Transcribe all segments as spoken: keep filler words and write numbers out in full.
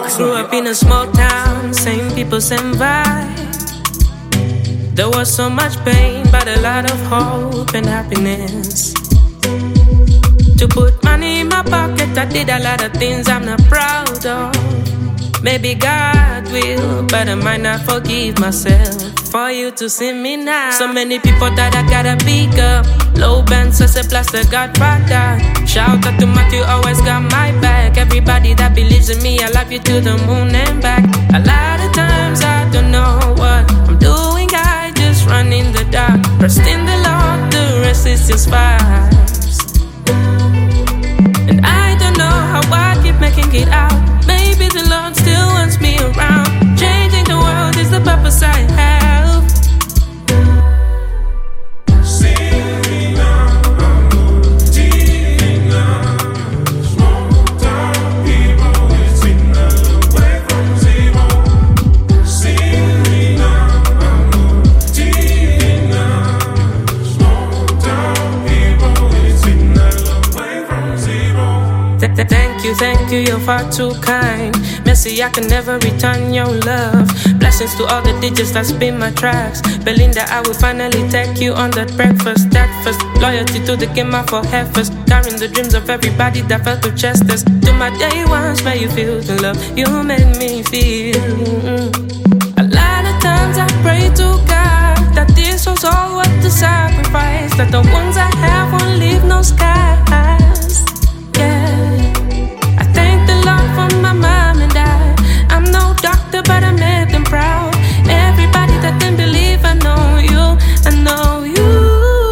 Grew up in a small town, same people, same vibe. There was so much pain, but a lot of hope and happiness. To put money in my pocket, I did a lot of things I'm not proud of. Maybe God will, but I might not forgive myself for you to see me now. So many people that I gotta pick up. Low band, so say plus the Godfather. Shout out to Matthew, always got my back. Everybody that believes in me, I love you to the moon and back. A lot of times I don't know what I'm doing, I just run in the dark. Trust in the Lord, the rest is just vibes. And I don't know how I keep making it out. Maybe the Lord still wants me around. Changing the world is the purpose I have. Thank you, thank you, you're far too kind. Messi, I can never return your love. Blessings to all the D Js that spin my tracks. Belinda, I will finally take you on that breakfast. That first, loyalty to the game, I for heifers. Carrying the dreams of everybody that felt to chesters. To my day ones, where you feel the love you make me feel. Mm-hmm. A lot of times I pray to God that this was all worth the sacrifice. That the ones I have won't leave no skies. I thank the Lord for my mom and dad. I'm no doctor, but I made them proud. Everybody that didn't believe, I know you, I know you.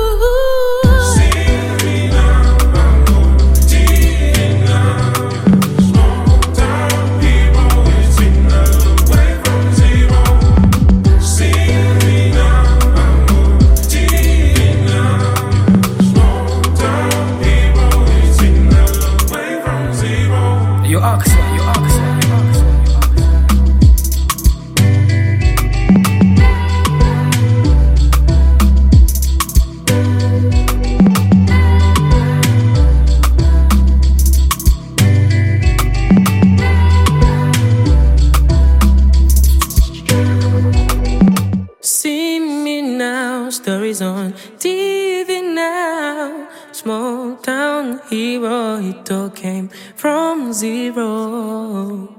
Stories on T V now. Small town hero, it all came from zero.